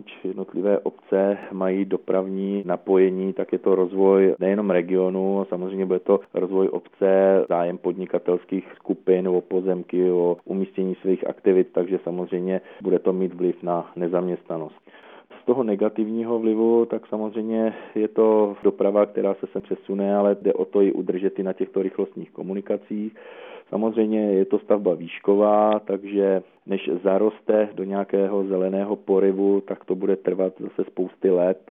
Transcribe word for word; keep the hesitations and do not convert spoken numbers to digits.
pokud jednotlivé obce mají dopravní napojení, tak je to rozvoj nejenom regionu, samozřejmě bude to rozvoj obce, zájem podnikatelských skupin o pozemky, o umístění svých aktivit, takže samozřejmě bude to mít vliv na nezaměstnanost. Z toho negativního vlivu, tak samozřejmě je to doprava, která se sem přesune, ale jde o to ji udržet i na těchto rychlostních komunikacích. Samozřejmě je to stavba výšková, takže než zaroste do nějakého zeleného poryvu, tak to bude trvat zase spousty let.